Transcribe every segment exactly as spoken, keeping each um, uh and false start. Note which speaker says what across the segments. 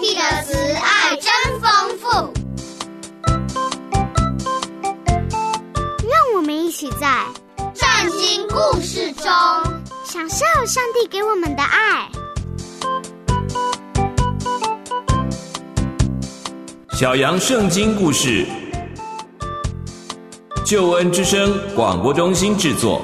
Speaker 1: 帝的慈爱真丰富。
Speaker 2: 让我们一起在
Speaker 1: 圣经故事中
Speaker 2: 享受上帝给我们的爱。
Speaker 3: 小羊圣经故事，救恩之声广播中心制作。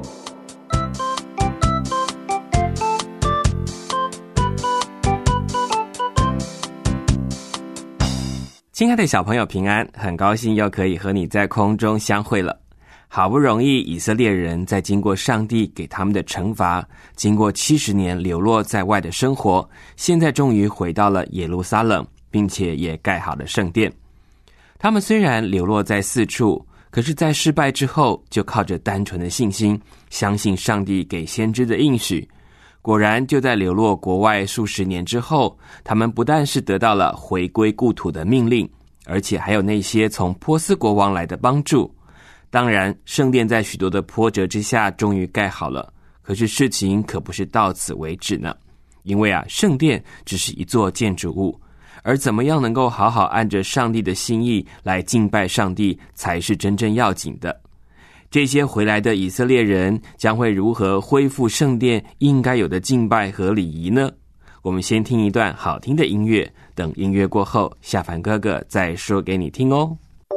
Speaker 3: 亲爱的小朋友平安，很高兴又可以和你在空中相会了。好不容易以色列人在经过上帝给他们的惩罚，经过七十年流落在外的生活，现在终于回到了耶路撒冷，并且也盖好了圣殿。他们虽然流落在四处，可是在失败之后，就靠着单纯的信心，相信上帝给先知的应许。果然就在流落国外数十年之后，他们不但是得到了回归故土的命令，而且还有那些从波斯国王来的帮助。当然，圣殿在许多的波折之下终于盖好了，可是事情可不是到此为止呢。因为啊，圣殿只是一座建筑物，而怎么样能够好好按着上帝的心意来敬拜上帝，才是真正要紧的。这些回来的以色列人将会如何恢复圣殿应该有的敬拜和礼仪呢？我们先听一段好听的音乐，等音乐过后，夏凡哥哥再说给你听哦。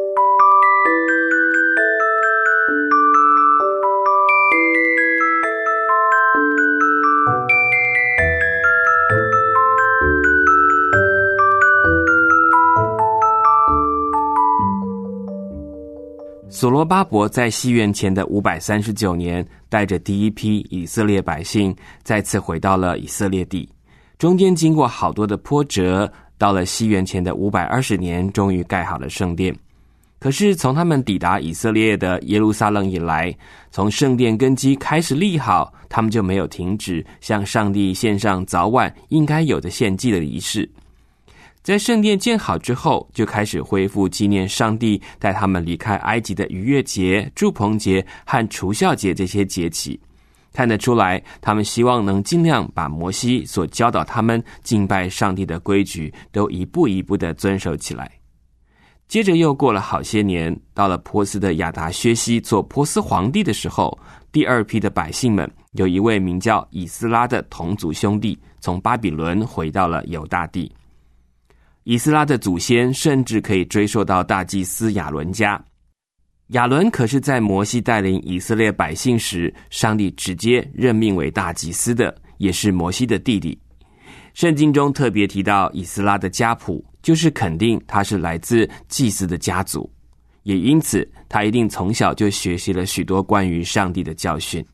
Speaker 3: 所罗巴伯在西元前的五百三十九年，带着第一批以色列百姓再次回到了以色列地，中间经过好多的波折，到了西元前的五百二十年，终于盖好了圣殿。可是从他们抵达以色列的耶路撒冷以来，从圣殿根基开始立好，他们就没有停止向上帝献上早晚应该有的献祭的仪式。在圣殿建好之后，就开始恢复纪念上帝带他们离开埃及的逾越节、住棚节和除酵节这些节期。看得出来，他们希望能尽量把摩西所教导他们敬拜上帝的规矩都一步一步地遵守起来。接着又过了好些年，到了波斯的亚达薛西做波斯皇帝的时候，第二批的百姓们有一位名叫以斯拉的同族兄弟从巴比伦回到了犹大地。以斯拉的祖先甚至可以追溯到大祭司亚伦家。亚伦可是在摩西带领以色列百姓时，上帝直接任命为大祭司的，也是摩西的弟弟。圣经中特别提到以斯拉的家谱，就是肯定他是来自祭司的家族，也因此他一定从小就学习了许多关于上帝的教训。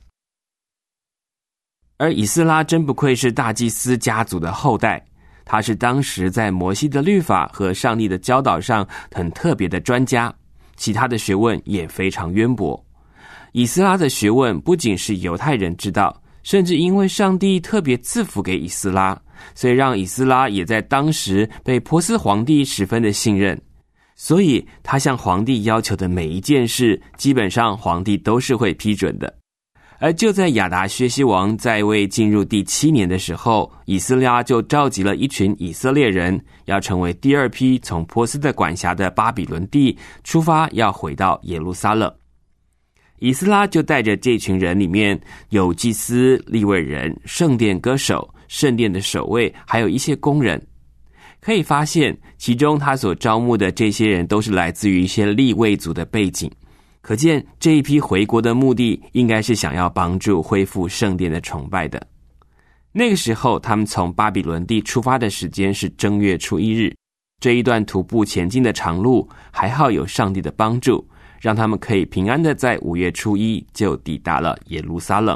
Speaker 3: 而以斯拉真不愧是大祭司家族的后代，他是当时在摩西的律法和上帝的教导上很特别的专家，其他的学问也非常渊博。以斯拉的学问不仅是犹太人知道，甚至因为上帝特别赐福给以斯拉，所以让以斯拉也在当时被波斯皇帝十分的信任。所以他向皇帝要求的每一件事，基本上皇帝都是会批准的。而就在亚达薛西王在位进入第七年的时候，以斯拉就召集了一群以色列人，要成为第二批从波斯的管辖的巴比伦地出发，要回到耶路撒冷。以斯拉就带着这群人，里面有祭司、利未人、圣殿歌手、圣殿的守卫，还有一些工人。可以发现，其中他所招募的这些人都是来自于一些利未族的背景。可见这一批回国的目的应该是想要帮助恢复圣殿的崇拜的。那个时候他们从巴比伦地出发的时间是正月初一日，这一段徒步前进的长路还好有上帝的帮助，让他们可以平安的在五月初一就抵达了耶路撒冷。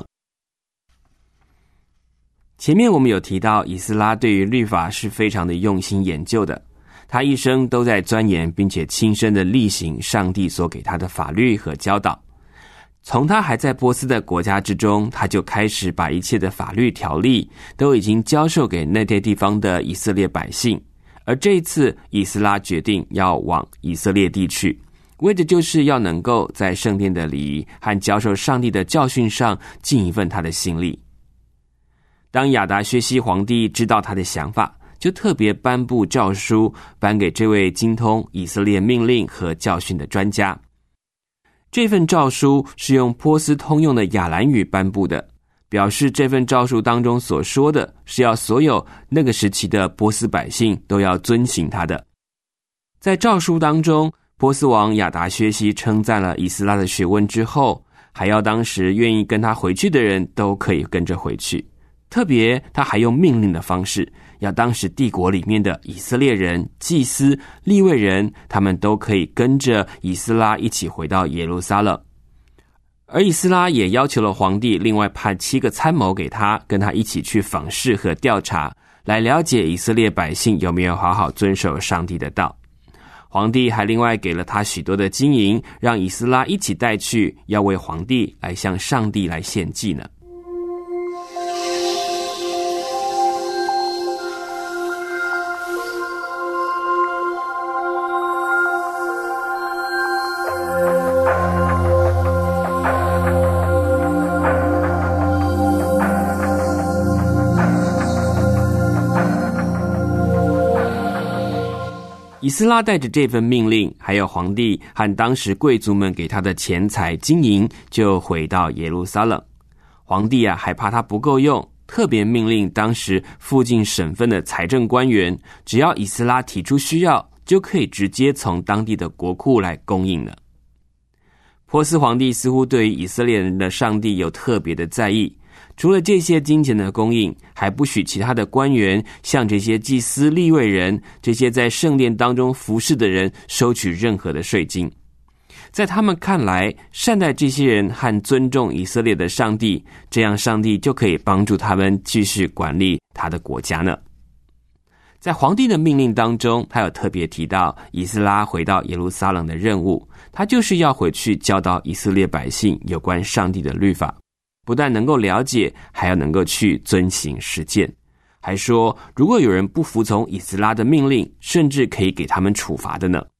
Speaker 3: 前面我们有提到以斯拉对于律法是非常的用心研究的，他一生都在钻研并且亲身的力行上帝所给他的法律和教导。从他还在波斯的国家之中，他就开始把一切的法律条例都已经教授给那些地方的以色列百姓。而这一次以斯拉决定要往以色列地去，为的就是要能够在圣殿的礼仪和教授上帝的教训上尽一份他的心力。当亚达薛西皇帝知道他的想法， 就特别颁布诏书，颁给这位精通以色列命令和教训的专家。这份诏书是用波斯通用的亚兰语颁布的，表示这份诏书当中所说的是要所有那个时期的波斯百姓都要遵行它的。在诏书当中，波斯王亚达薛西称赞了以斯拉的学问之后，还要当时愿意跟他回去的人都可以跟着回去。特别他还用命令的方式，要当时帝国里面的以色列人、祭司、利未人，他们都可以跟着以斯拉一起回到耶路撒冷。而以斯拉也要求了皇帝另外派七个参谋给他，跟他一起去访视和调查，来了解以色列百姓有没有好好遵守上帝的道。皇帝还另外给了他许多的金银，让以斯拉一起带去，要为皇帝来向上帝来献祭呢。以斯拉带着这份命令，还有皇帝和当时贵族们给他的钱财金银，就回到耶路撒冷。皇帝啊，还怕他不够用，特别命令当时附近省份的财政官员，只要以斯拉提出需要，就可以直接从当地的国库来供应了。波斯皇帝似乎对于以色列人的上帝有特别的在意，除了这些金钱的供应，还不许其他的官员向这些祭司、利未人，这些在圣殿当中服侍的人收取任何的税金。在他们看来，善待这些人和尊重以色列的上帝，这样上帝就可以帮助他们继续管理他的国家呢。在皇帝的命令当中，他有特别提到以斯拉回到耶路撒冷的任务，他就是要回去教导以色列百姓有关上帝的律法，不但能够了解，还要能够去遵行实践。还说如果有人不服从以斯拉的命令，甚至可以给他们处罚的呢。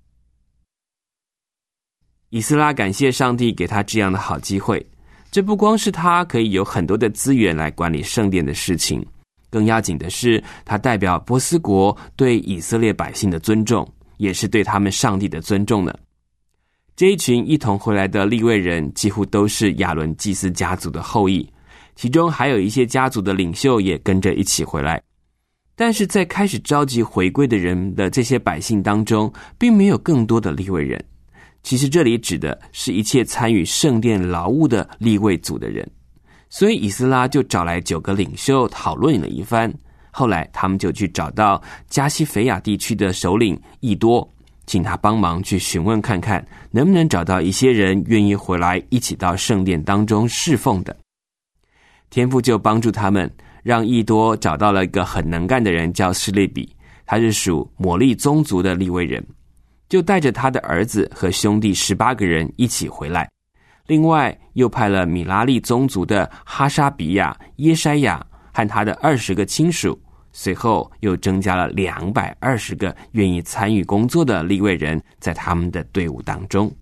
Speaker 3: 以斯拉感谢上帝给他这样的好机会，这不光是他可以有很多的资源来管理圣殿的事情，更要紧的是他代表波斯国对以色列百姓的尊重，也是对他们上帝的尊重呢。这一群一同回来的利未人几乎都是亚伦祭司家族的后裔，其中还有一些家族的领袖也跟着一起回来。但是在开始召集回归的人的这些百姓当中，并没有更多的利未人。其实这里指的是一切参与圣殿劳务的利未族的人。所以以斯拉就找来九个领袖讨论了一番，后来他们就去找到加西腓亚地区的首领益多，请他帮忙去询问看看，能不能找到一些人愿意回来一起到圣殿当中侍奉的。天父就帮助他们，让益多找到了一个很能干的人，叫示利比，他是属摩利宗族的利未人，就带着他的儿子和兄弟十八个人一起回来。另外又派了米拉利宗族的哈沙比亚、耶筛亚和他的二十个亲属，随后又增加了两百二十个愿意参与工作的利未人在他们的队伍当中。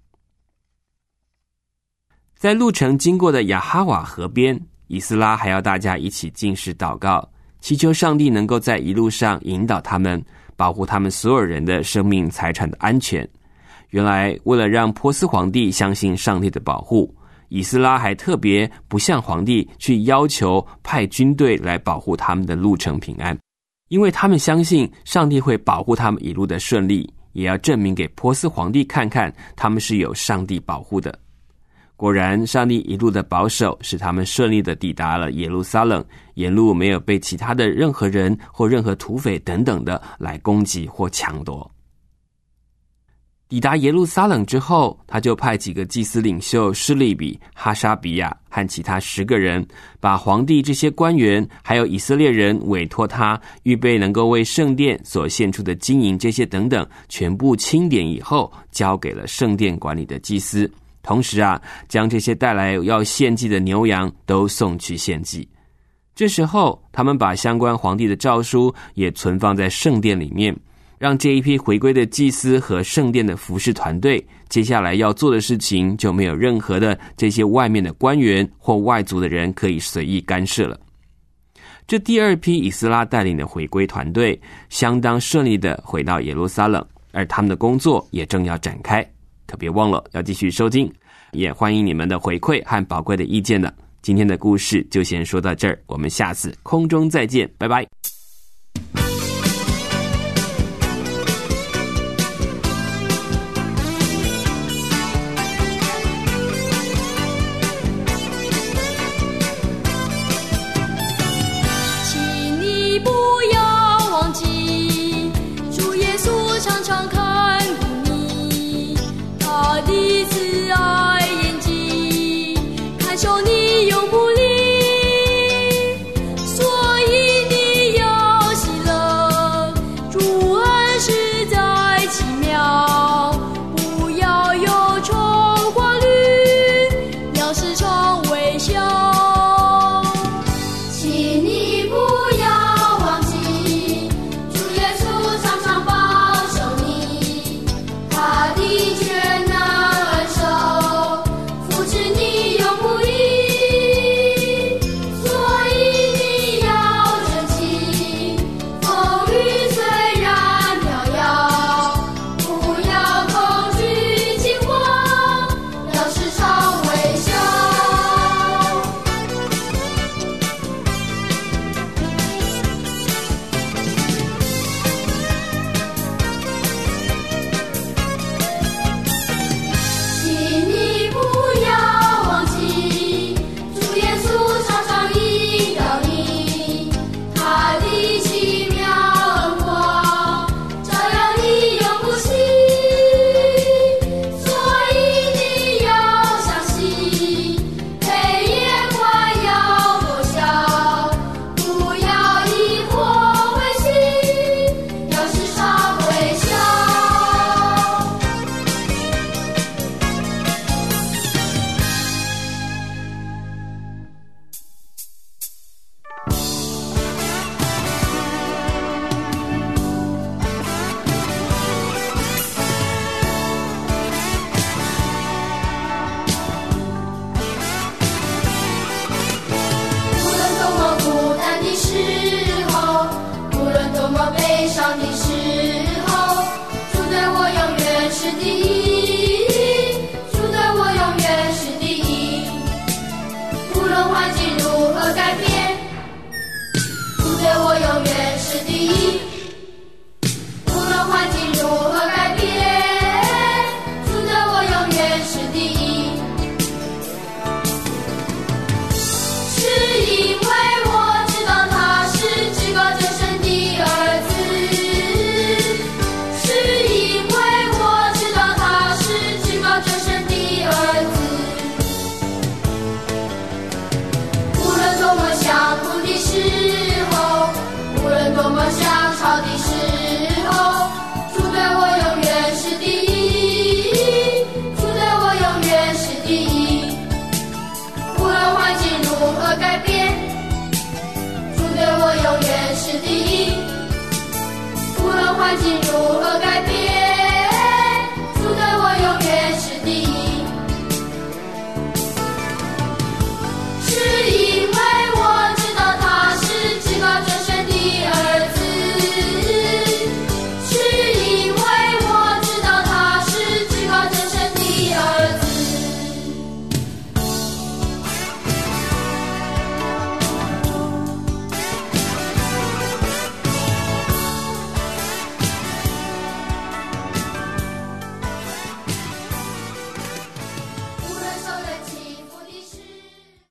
Speaker 3: 在路程经过的亚哈瓦河边，以斯拉还要大家一起禁食祷告，祈求上帝能够在一路上引导他们，保护他们所有人的生命财产的安全。原来为了让波斯皇帝相信上帝的保护，以斯拉还特别不向皇帝去要求派军队来保护他们的路程平安，因为他们相信上帝会保护他们一路的顺利，也要证明给波斯皇帝看看他们是有上帝保护的。果然上帝一路的保守，使他们顺利的抵达了耶路撒冷，沿路没有被其他的任何人或任何土匪等等的来攻击或抢夺。抵达耶路撒冷之后，他就派几个祭司领袖示利比、哈沙比亚和其他十个人，把皇帝这些官员还有以色列人委托他预备能够为圣殿所献出的金银这些等等全部清点以后，交给了圣殿管理的祭司。同时啊，将这些带来要献祭的牛羊都送去献祭。这时候他们把相关皇帝的诏书也存放在圣殿里面，让这一批回归的祭司和圣殿的服侍团队接下来要做的事情，就没有任何的这些外面的官员或外族的人可以随意干涉了。 这第二批以斯拉带领的回归团队相当顺利的回到耶路撒冷，而他们的工作也正要展开。可别忘了要继续收听，也欢迎你们的回馈和宝贵的意见呢。今天的故事就先说到这儿，我们下次空中再见，拜拜。
Speaker 1: 悲伤的时